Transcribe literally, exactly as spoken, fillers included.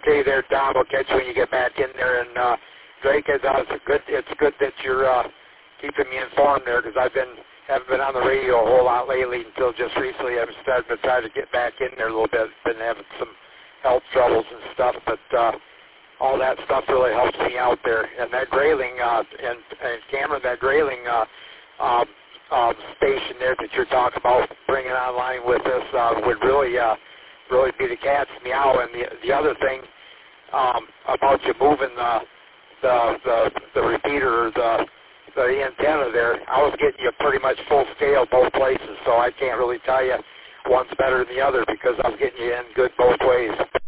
Okay, there, Tom. We'll catch you when you get back in there. And uh, Drake, it's uh, good. It's good that you're uh, keeping me informed there because I've been haven't been on the radio a whole lot lately until just recently. I've started to try to get back in there a little bit. Been having some health troubles and stuff, but uh, all that stuff really helps me out there. And that Grayling uh, and, and Cameron, that Grayling uh, um, uh, station there that you're talking about bringing online with us uh, would really. Uh, really be the cat's meow. And the the other thing um, about you moving the the the, the repeater, or the the antenna there, I was getting you pretty much full scale both places, so I can't really tell you one's better than the other because I was getting you in good both ways.